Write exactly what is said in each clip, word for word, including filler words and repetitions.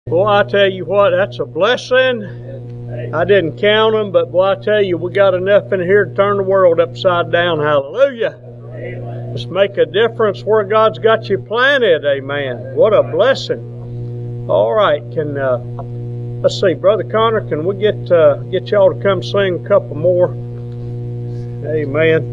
Boy, I tell you what, that's a blessing. I didn't count them, but boy, I tell you, we got enough in here to turn the world upside down. Hallelujah. Just make a difference where God's got you planted. Amen. What a blessing. All right, can uh, let's see, Brother Connor, can we get uh, get y'all to come sing a couple more? Amen.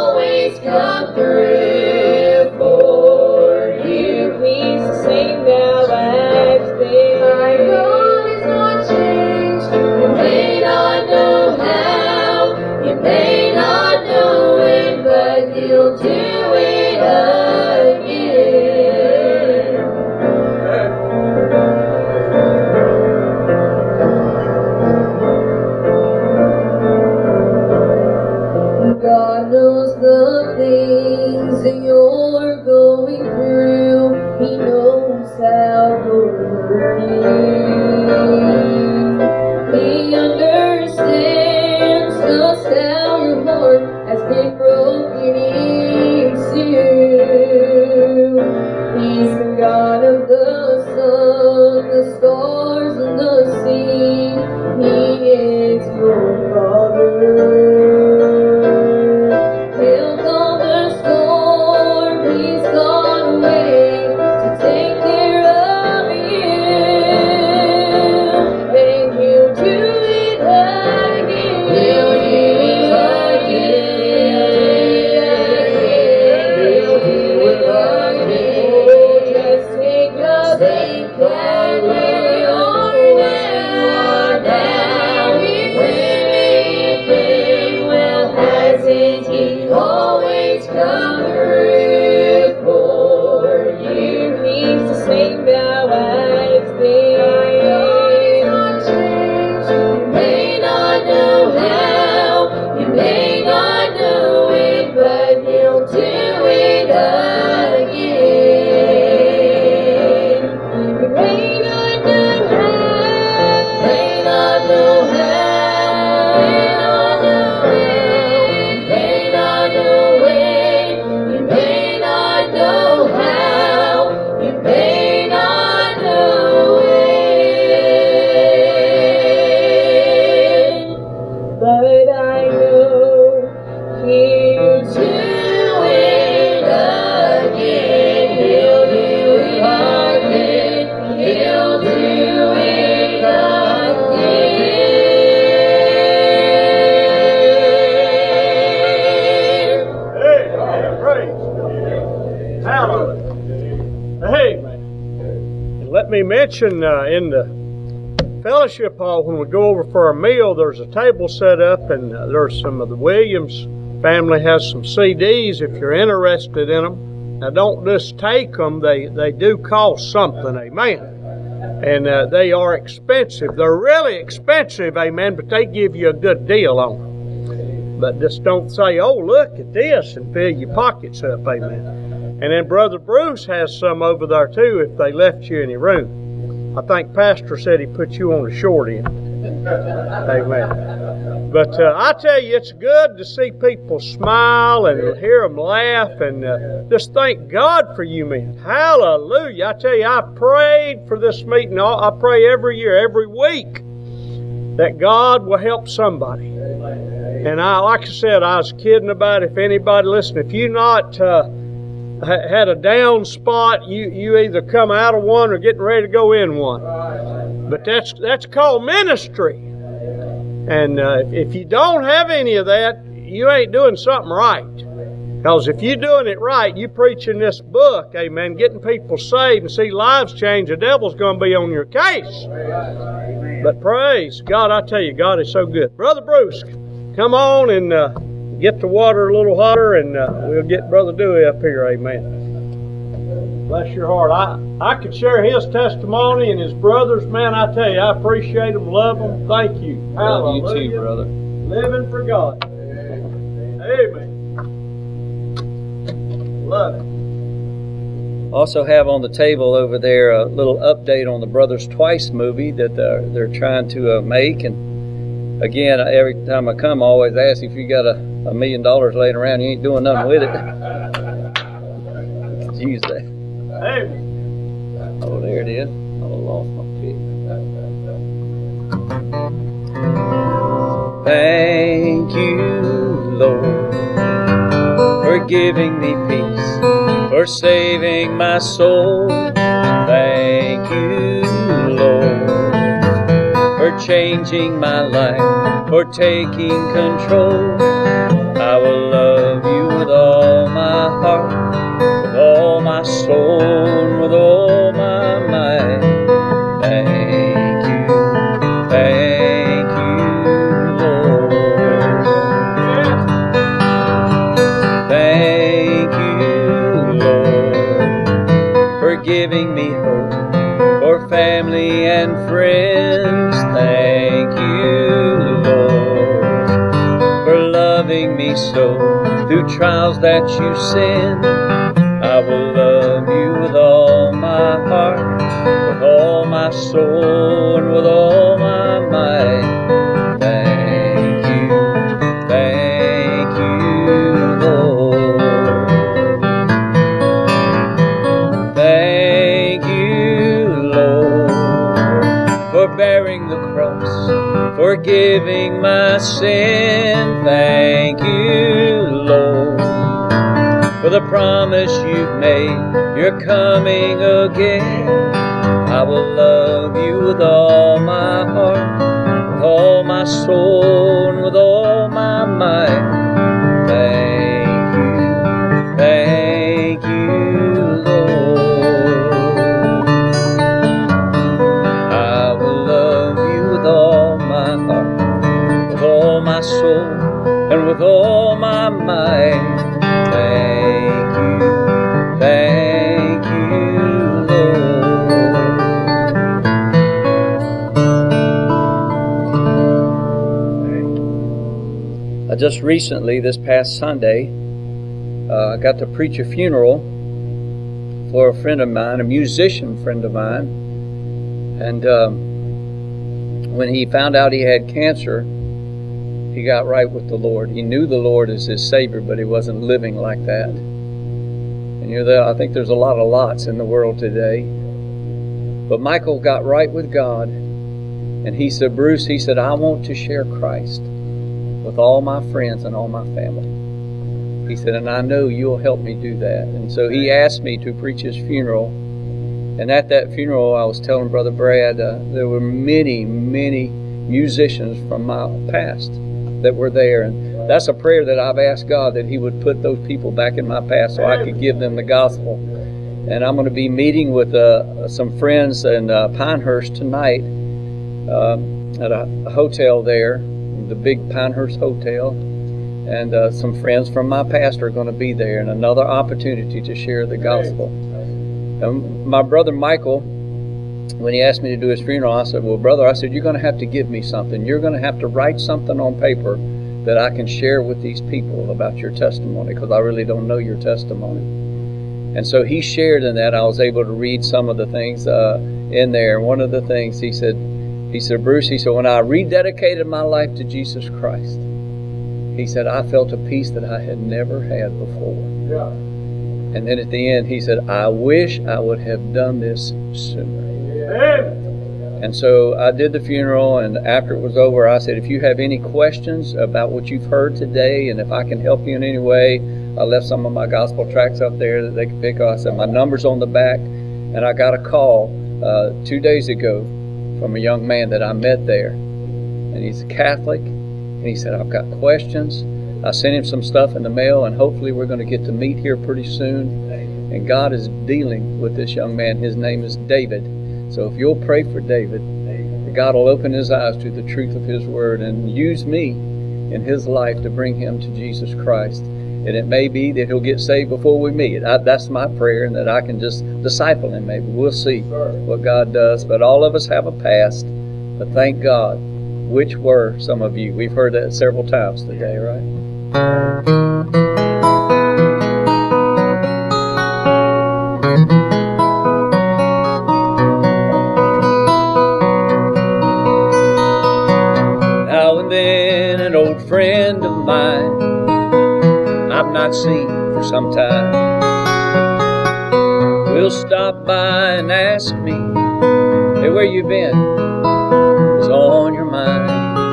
Always come through for you. Please sing now. Hallelujah. Amen. And let me mention uh, in the fellowship hall, when we go over for a meal, there's a table set up, and uh, there's some of the Williams family has some C Ds if you're interested in them. Now, don't just take them. They, they do cost something, amen. And uh, they are expensive. They're really expensive, amen, but they give you a good deal on them. But just don't say, oh, look at this, and fill your pockets up, amen. And then Brother Bruce has some over there, too, if they left you in your room. I think Pastor said he put you on the short end. Amen. But uh, I tell you, it's good to see people smile and hear them laugh, and uh, just thank God for you men. Hallelujah. I tell you, I prayed for this meeting. I pray every year, every week, that God will help somebody. And I, like I said, I was kidding about if anybody listen, if you not uh, had a down spot, you, you either come out of one or getting ready to go in one. But that's that's called ministry. And uh, if you don't have any of that, you ain't doing something right. Because if you're doing it right, you preaching this book, amen, getting people saved and see lives change, the devil's going to be on your case. But praise God, I tell you, God is so good. Brother Bruce, come on and uh, get the water a little hotter, and uh, we'll get Brother Dewey up here, amen. Bless your heart. I, I could share his testimony and his brothers. Man, I tell you, I appreciate them, love them. Thank you. Love you too, brother. Living for God. Amen. Love it. Also have on the table over there a little update on the Brothers Twice movie that they're, they're trying to uh, make. And again, every time I come, I always ask if you got a, a million dollars laying around, you ain't doing nothing with it. Use that. Amen. Oh, there it is. I lost my pick. Thank you, Lord, for giving me peace, for saving my soul. Thank you, Lord, for changing my life, for taking control. I will love you with all my heart, with all my soul, and with all my might. Thank you, thank you, Lord. Thank you, Lord, for giving me hope, for family and friends. Thank you, Lord, for loving me so through trials that you send. I will love you with all my heart, with all my soul, and with all my might. Thank you, thank you, Lord. Thank you, Lord, for bearing the cross, for giving my sin. Thank you, Lord, for the promise you've made, you're coming again. I will love you with all my heart, with all my soul, and with all my might. Thank you, thank you, Lord. I will love you with all my heart, with all my soul, and with all my might. Thank you, thank you, Lord. I just recently, this past Sunday, uh, I got to preach a funeral for a friend of mine, a musician friend of mine. And um, when he found out he had cancer, he got right with the Lord. He knew the Lord as his Savior, but he wasn't living like that. And you know, I think there's a lot of lots in the world today. But Michael got right with God, and he said, Bruce, he said, I want to share Christ with all my friends and all my family. He said, and I know you'll help me do that. And so he asked me to preach his funeral. And at that funeral, I was telling Brother Brad, uh, there were many, many musicians from my past that were there. And that's a prayer that I've asked God, that He would put those people back in my path so I could give them the gospel. And I'm going to be meeting with uh, some friends in uh, Pinehurst tonight uh, at a, a hotel there, the big Pinehurst Hotel. And uh, some friends from my pastor are going to be there, and another opportunity to share the gospel. And my brother Michael, when he asked me to do his funeral, I said, well, brother, I said, you're going to have to give me something. You're going to have to write something on paper that I can share with these people about your testimony, because I really don't know your testimony. And so he shared in that. I was able to read some of the things uh, in there. And one of the things he said, he said, Bruce, he said, when I rededicated my life to Jesus Christ, he said, I felt a peace that I had never had before. Yeah. And then at the end, he said, I wish I would have done this sooner. Yeah. And so I did the funeral, and after it was over, I said, if you have any questions about what you've heard today, and if I can help you in any way, I left some of my gospel tracts up there that they could pick up. I said, my number's on the back. And I got a call uh, two days ago from a young man that I met there. And he's a Catholic. And he said, I've got questions. I sent him some stuff in the mail, and hopefully we're going to get to meet here pretty soon. And God is dealing with this young man. His name is David. So if you'll pray for David, God will open his eyes to the truth of His Word and use me in his life to bring him to Jesus Christ. And it may be that he'll get saved before we meet. I, that's my prayer, and that I can just disciple him maybe. We'll see what God does. But all of us have a past. But thank God. Which were some of you? We've heard that several times today, right? Now and then an old friend of mine I've not seen for some time will stop by and ask me, hey, where you been? What's on your mind?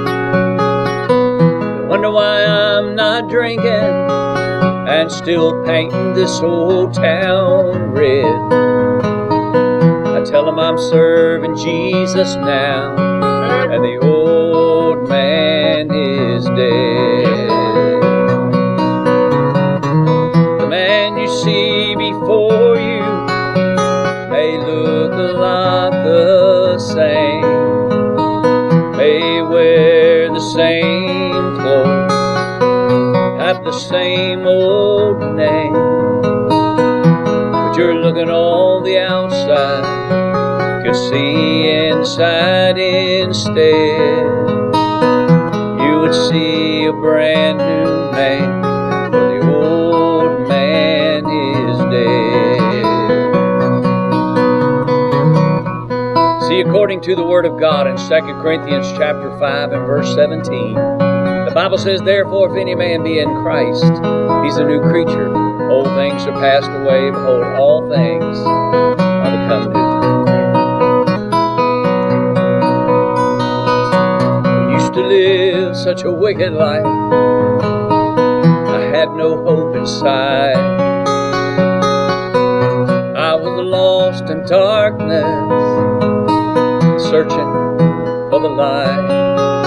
I wonder why I'm not drinking and still painting this old town red. I tell him I'm serving Jesus now, and the old man is dead. The man you see before you may look a lot the same, may wear the same clothes, have the same old name, but you're looking on the outside, could see inside instead. You would see a brand new man, for the old man is dead. See, according to the Word of God in Second Corinthians chapter five and verse seventeen, the Bible says, therefore, if any man be in Christ, he's a new creature. Old things are passed away, behold, all things are become new. I used to live such a wicked life, I had no hope inside. I was lost in darkness, searching for the light.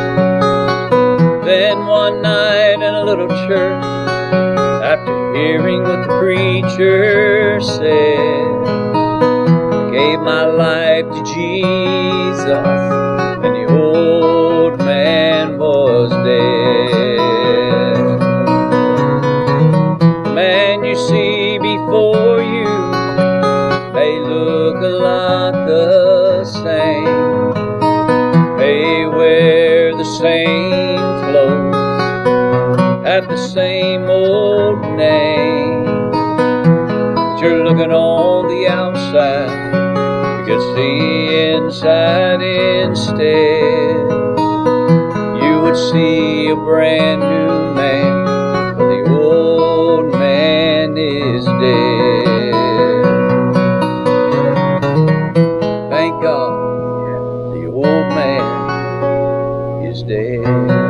Then one night in a little church, after hearing what the preacher said, I gave my life to Jesus, and the old man was dead. The man you see before you may look a lot the same, may wear the same clothes, have the same old name, but you're looking on the outside, you can see inside instead. You would see a brand new man, for the old man is dead. Thank God, the old man is dead.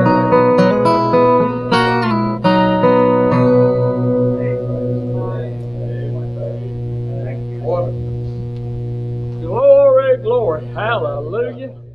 Glory, glory, hallelujah.